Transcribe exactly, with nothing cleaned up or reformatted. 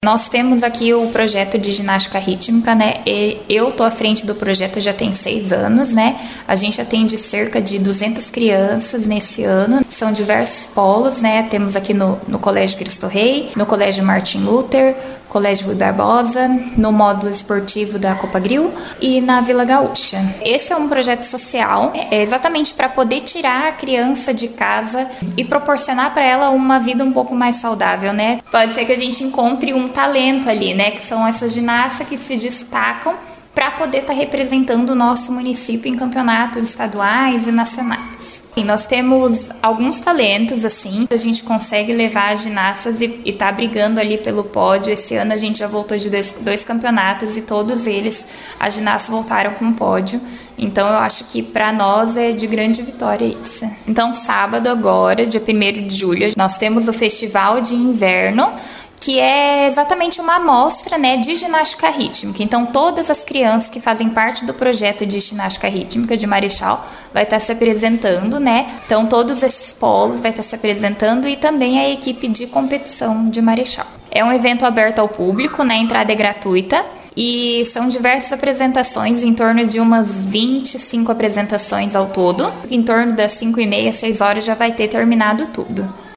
Nós temos aqui o projeto de ginástica rítmica, né? E eu tô à frente do projeto já tem seis anos, né? A gente atende cerca de duzentas crianças nesse ano. São diversos polos, né? Temos aqui no, no Colégio Cristo Rei, no Colégio Martin Luther, Colégio Rui Barbosa, no módulo esportivo da Copa Grill e na Vila Gaúcha. Esse é um projeto social, é exatamente para poder tirar a criança de casa e proporcionar para ela uma vida um pouco mais saudável, né? Pode ser que a gente encontre um talento ali, né? Que são essas ginastas que se destacam para poder estar tá representando o nosso município em campeonatos estaduais e nacionais. E nós temos alguns talentos, assim, a gente consegue levar as ginastas e, e tá brigando ali pelo pódio. Esse ano a gente já voltou de dois, dois campeonatos e todos eles, as ginastas voltaram com pódio. Então eu acho que para nós é de grande vitória isso. Então sábado agora, dia primeiro de julho, nós temos o Festival de Inverno, que é exatamente uma amostra, né, de ginástica rítmica. Então, todas as crianças que fazem parte do projeto de ginástica rítmica de Marechal vai estar se apresentando, né? Então, todos esses polos vai estar se apresentando e também a equipe de competição de Marechal. É um evento aberto ao público, né? A entrada é gratuita. E são diversas apresentações, em torno de umas vinte e cinco apresentações ao todo. Em torno das cinco e meia, seis horas já vai ter terminado tudo.